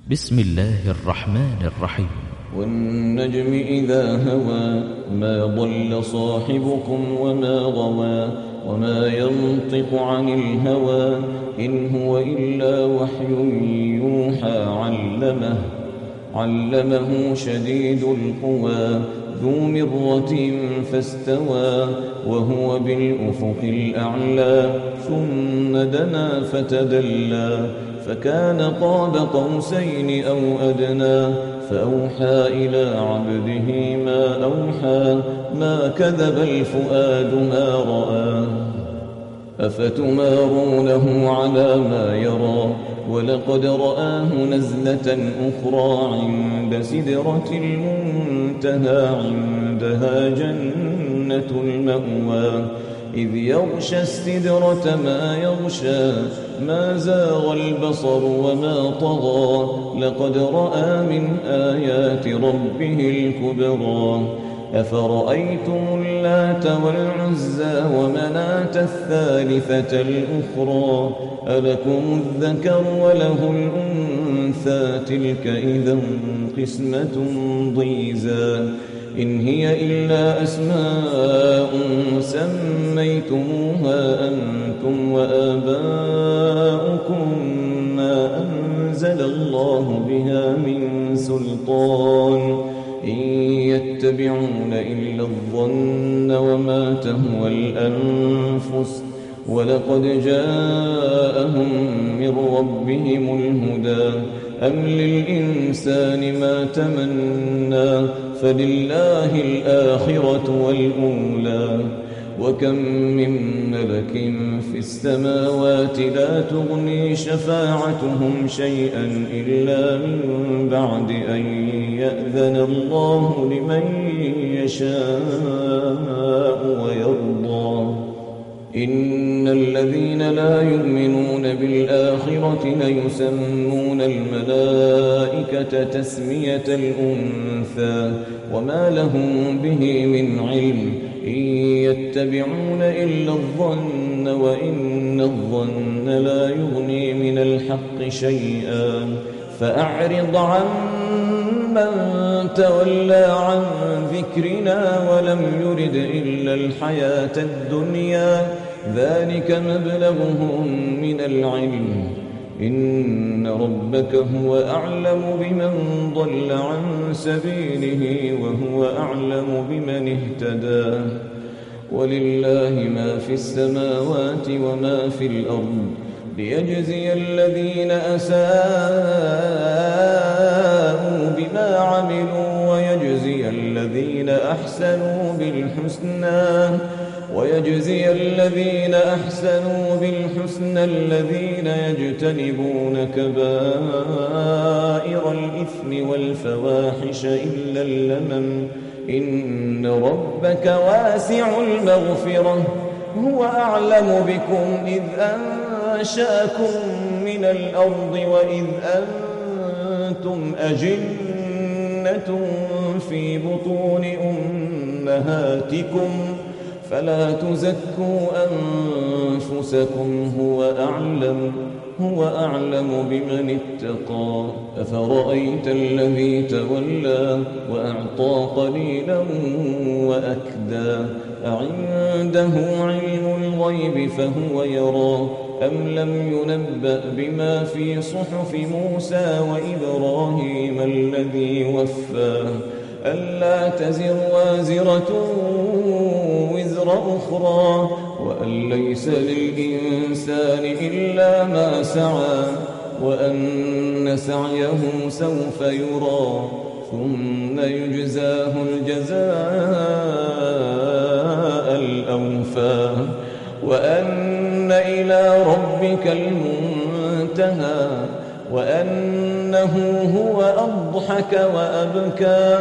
بسم الله الرحمن الرحيم. والنجم إذا هوى ما ضل صاحبكم وما غوى وما ينطق عن الهوى إن هو إلا وحي يوحى علمه شديد القوى ذو مرة فاستوى وهو بالأفق الأعلى ثم دنا فتدلى فكان قاب قوسين أو أدنى فأوحى إلى عبده ما أوحى ما كذب الفؤاد ما رأى أفتمارونه على ما يرى ولقد رآه نزلة أخرى عند سدرة المنتهى عندها جنة المأوى إذ يغشى السدرة ما يغشى ما زاغ البصر وما طغى لقد رأى من آيات ربه الكبرى أفرأيتم اللات والعزى ومناة الثالثة الأخرى ألكم الذكر وله الأنثى تلك إذا قسمة ضيزى إن هي إلا أسماء سميتموها أنتم وآباؤكم ما أنزل الله بها من سلطان إن يتبعون إلا الظن وما تهوى الأنفس ولقد جاءهم من ربهم الهدى أم للإنسان ما تمنى فلله الآخرة والأولى وكم من ملك في السماوات لا تغني شفاعتهم شيئا إلا من بعد أن يأذن الله لمن يشاء ويرضى إن الذين لا يؤمنون بالآخرة ليسمون الملائكة تسمية الأنثى وما لهم به من علم إن يتبعون إلا الظن وإن الظن لا يغني من الحق شيئا فأعرض عن من تولى عن ذكرنا ولم يرد إلا الحياة الدنيا ذلك مبلغهم من العلم إن ربك هو أعلم بمن ضل عن سبيله وهو أعلم بمن اهتدى ولله ما في السماوات وما في الأرض ليجزي الذين أساءوا بما عملوا ويجزي الذين أحسنوا بالحسنى الذين يجتنبون كبائر الإثم والفواحش إلا اللمم إن ربك واسع المغفرة هو أعلم بكم إذ أنشأكم من الأرض وإذ أنتم أجنة في بطون أمهاتكم فلا تزكوا أنفسكم هو أعلم بمن اتقى أفرأيت الذي تولى وأعطى قليلا وأكدى أعنده علم الغيب فهو يرى أم لم ينبأ بما في صحف موسى وإبراهيم الذي وفى ألا تزر وازرة وزر أخرى وأن ليس للإنسان إلا ما سعى وأن سعيه سوف يرى ثم يجزاه الجزاء الأوفى وأن إلى ربك المنتهى وأنه هو أضحك وأبكى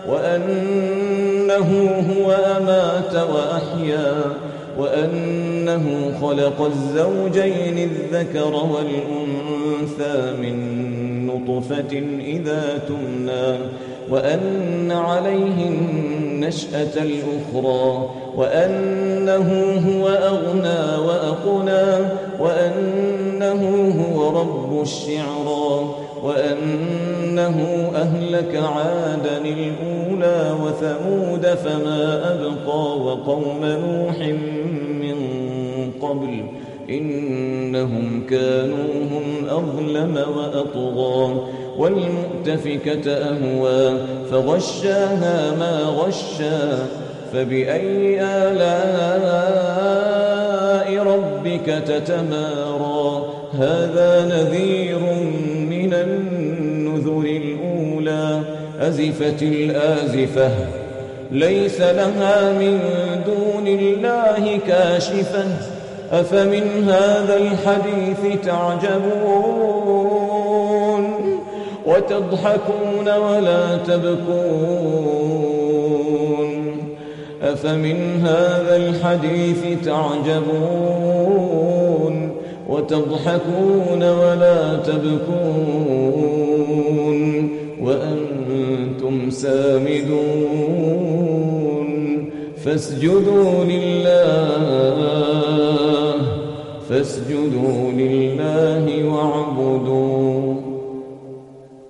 وأنه هو أمات وأحيا وأنه خلق الزوجين الذكر والأنثى من نطفة إذا تمنى وأن عليه النشأة الأخرى وأنه هو أغنى وأقنى وأنه هو رب الشعرى وأنه أهلك عادا الأولى وثمود فما أبقى وقوم نوح من قبل إنهم كانوا هم أظلم وأطغى والمؤتفكة أهوى فغشاها ما غشا فبأي آلاء ربك تتمارى هذا نذير من النذر الأولى أزفت الآزفة ليس لها من دون الله كاشفة أفمن هذا الحديث تعجبون وتضحكون ولا تبكون أفمن هذا الحديث تعجبون وتضحكون ولا تبكون وأنتم سامدون فاسجدوا لله واعبدوا